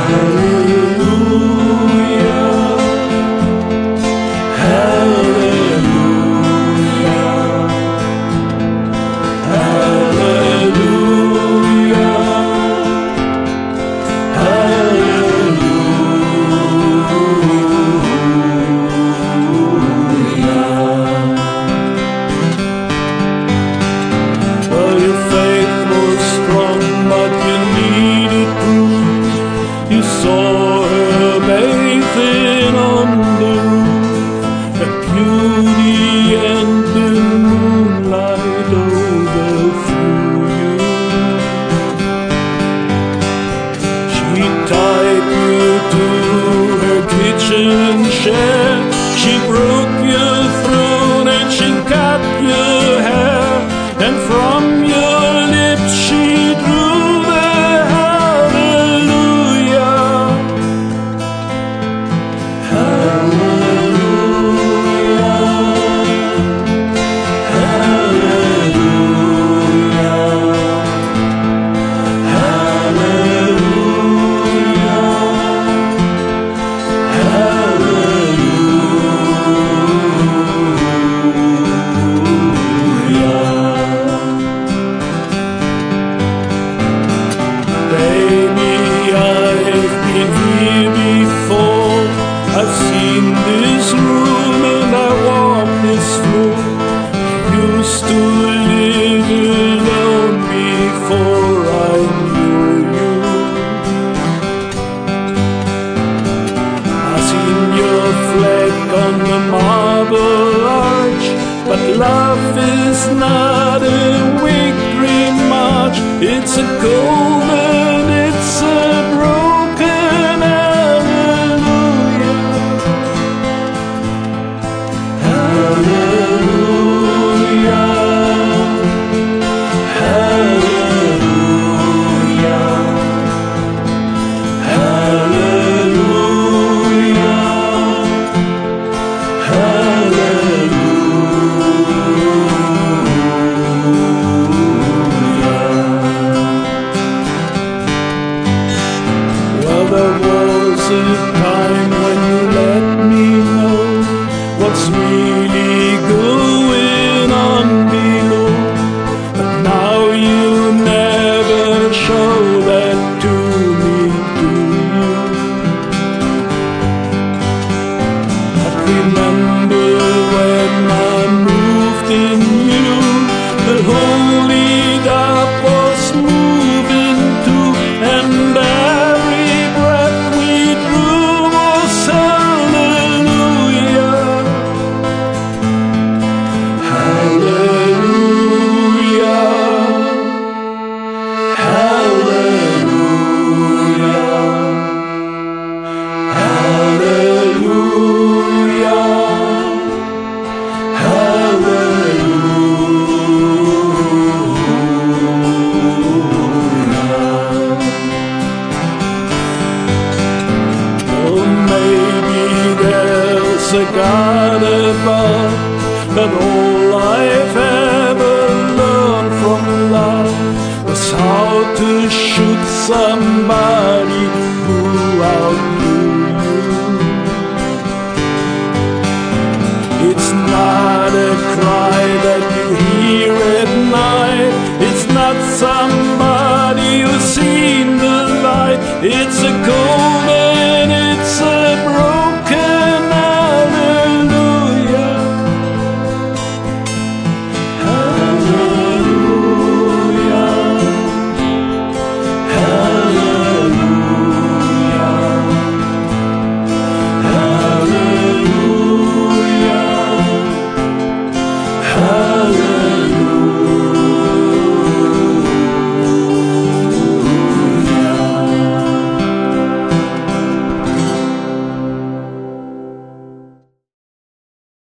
You saw her bathing on the roof, the beauty and the moonlight overthrew you. She tied you to her kitchen chair, she broke your throne and she cut your hair, and from your lips she drew I've seen this room and I walk this floor. I used to live alone before I knew you. I've seen your flag on the marble arch, but love is not a victory march. It's a golden, it's a broken There was a time when you let me know what's really going on below, but now you never show that to me, do you? But remember when I moved in you, the holy dove was moving too, and a God above, but all I've ever learned from love was how to shoot somebody who outgrew you. It's not a cry that you hear at night, it's not somebody who's seen the light, it's a ghost